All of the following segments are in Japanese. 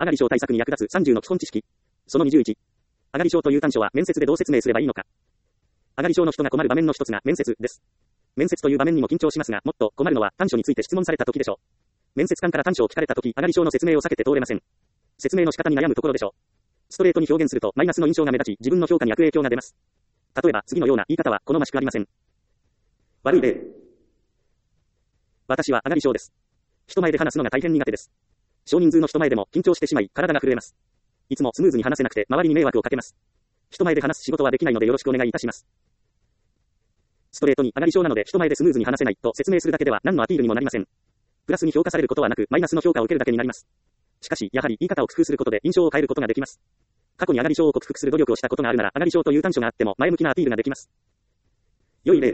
上がり症対策に役立つ30の基本知識。その21。上がり症という短所は面接でどう説明すればいいのか。上がり症の人が困る場面の一つが面接です。面接という場面にも緊張しますが、もっと困るのは短所について質問された時でしょう。面接官から短所を聞かれた時、上がり症の説明を避けて通れません。説明の仕方に悩むところでしょう。ストレートに表現するとマイナスの印象が目立ち、自分の評価に悪影響が出ます。例えば次のような言い方は好ましくありません。悪い例。私は上がり症です。人前で話すのが大変苦手です。少人数の人前でも緊張してしまい、体が震えます。いつもスムーズに話せなくて周りに迷惑をかけます。人前で話す仕事はできないのでよろしくお願いいたします。ストレートに上がり症なので人前でスムーズに話せないと説明するだけでは何のアピールにもなりません。プラスに評価されることはなく、マイナスの評価を受けるだけになります。しかし、やはり言い方を工夫することで印象を変えることができます。過去に上がり症を克服する努力をしたことがあるなら、上がり症という短所があっても前向きなアピールができます。良い例。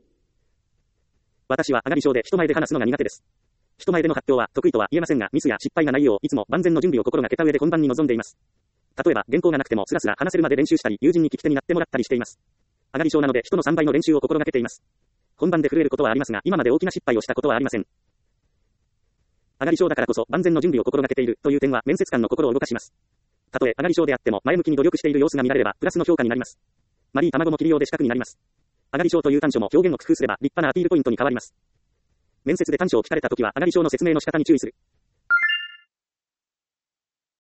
私は上がり症で人前で話すのが苦手です。人前での発表は得意とは言えませんが、ミスや失敗がないよういつも万全の準備を心がけた上で本番に臨んでいます。例えば原稿がなくてもスラスラ話せるまで練習したり、友人に聞き手になってもらったりしています。上がり症なので人の3倍の練習を心がけています。本番で震えることはありますが、今まで大きな失敗をしたことはありません。上がり症だからこそ万全の準備を心がけているという点は面接官の心を動かします。たとえ上がり症であっても前向きに努力している様子が見られればプラスの評価になります。丸い卵も切りようで四角になります。上がり症という短所も表現を工夫すれば立派なアピールポイントに変わります。面接で短所を聞かれたときは上がり症の説明の仕方に注意する。